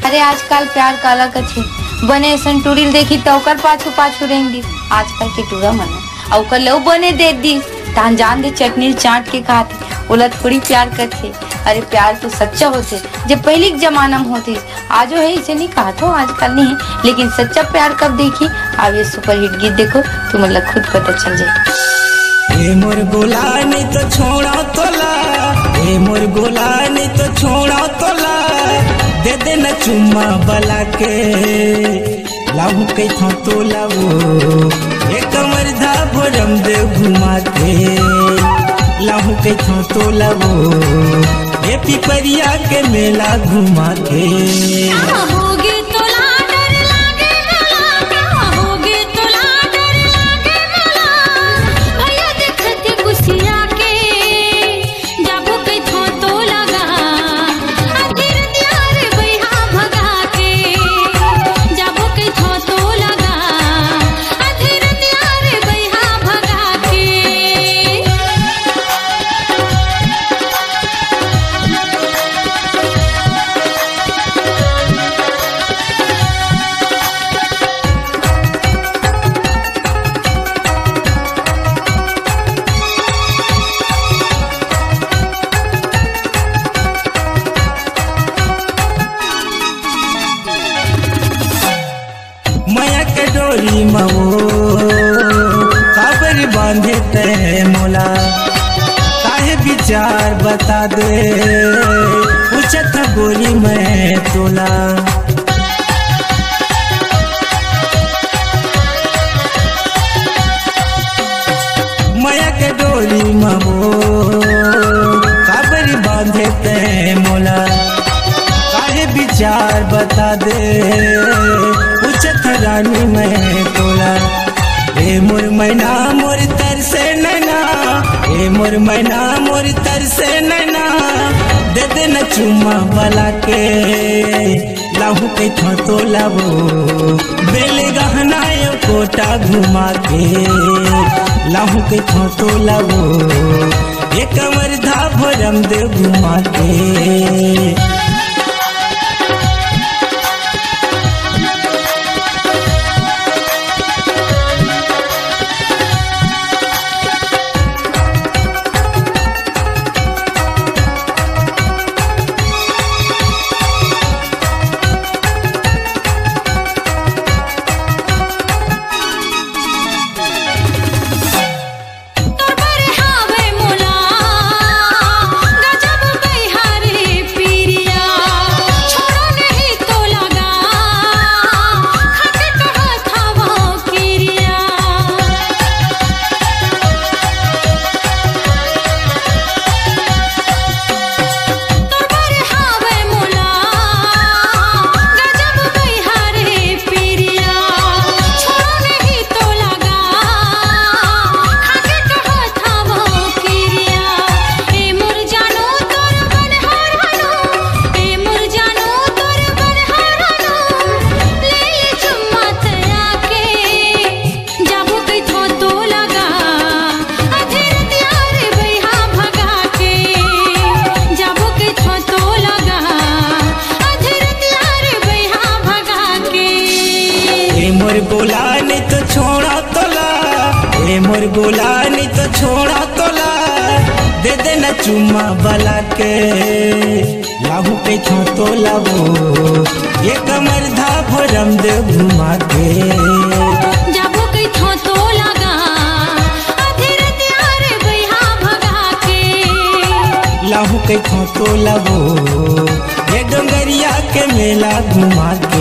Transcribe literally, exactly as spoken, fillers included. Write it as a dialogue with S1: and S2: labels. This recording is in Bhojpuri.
S1: अरे आजकल प्यार काला कथे बने ऐसन टूरिल देखी तो ओकर पाछू पाछू रेंग दी। आजकल के टूरा मना औकर लो बने दे दी तान जान दे चटनी चाट के खाते बोला थोड़ी प्यार करते। अरे प्यार तो सच्चा होते जब पहले के जमाना में होते। आजो है इसे नहीं कहा तो आजकल नहीं है, लेकिन सच्चा प्यार कब देखी। अब ये सुपर हिट गीत देखो तुम मतलब खुद पता चल जाए।
S2: ए मोर गोला नहीं तो छोड़ा तोला, ए मोर गोला नहीं तो छोड़ा तोला, दे दे न चुम्मा बला के लाऊ के था तो लाऊ ए कमर धा भरम दे घुमा के लाऊ के था तो लाऊ ए पिपरिया के मेला घुमा के। माया के डोरी मवो काबर बांधे ते मोला, काहे विचार बता दे पूछत बोली मैं तोला। माया के डोरी मवो काबर बांधे ते मोला, काहे विचार बता दे पूछत रानी मैं तोला। ए मोर मैना मोर तर से नैना, ए मोर मैना मोर तर से नैना, दे दे न चुम्मा बला के लाहू के था तो लावो बेल गहना यो कोटा घुमा के लाहू के था तो लावो ये कमर धा भरम दे घुमा के। मोर गोला नहीं तो छोड़ा तोला, ए मोर गोला नहीं तो छोड़ा तोला, दे दे न चुम्मा बला के लाहू के था तो लावो ये कमर धा भरम दे घुमा के।
S3: जाबो के था तो लगा अधीर त्यार बैहा भगा के
S2: लाहू के था तो लावो ये डोंगरिया के मेला घुमा के।